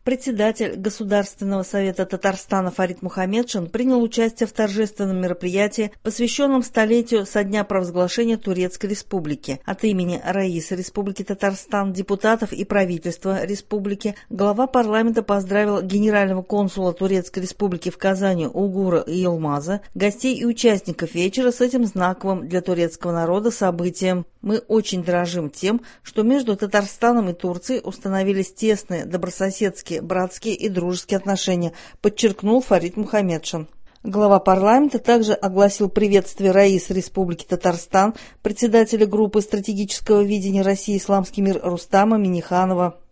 Председатель Государственного совета Татарстана Фарид Мухамедшин принял участие в торжественном мероприятии, посвященном столетию со дня провозглашения Турецкой Республики. От имени Раисы Республики Татарстан, депутатов и правительства Республики глава парламента поздравил генерального консула Турецкой Республики в Казани Угура Йылмаза, гостей и участников вечера с этим знаковым для турецкого народа событием. Мы очень дорожим тем, что между Татарстаном и Турцией установились тесные, добрососедские, братские и дружеские отношения, подчеркнул Фарид Мухамедшин. Глава парламента также огласил приветствие Раисы Республики Татарстан, председателя группы стратегического видения России «Исламский мир» Рустама Минниханова.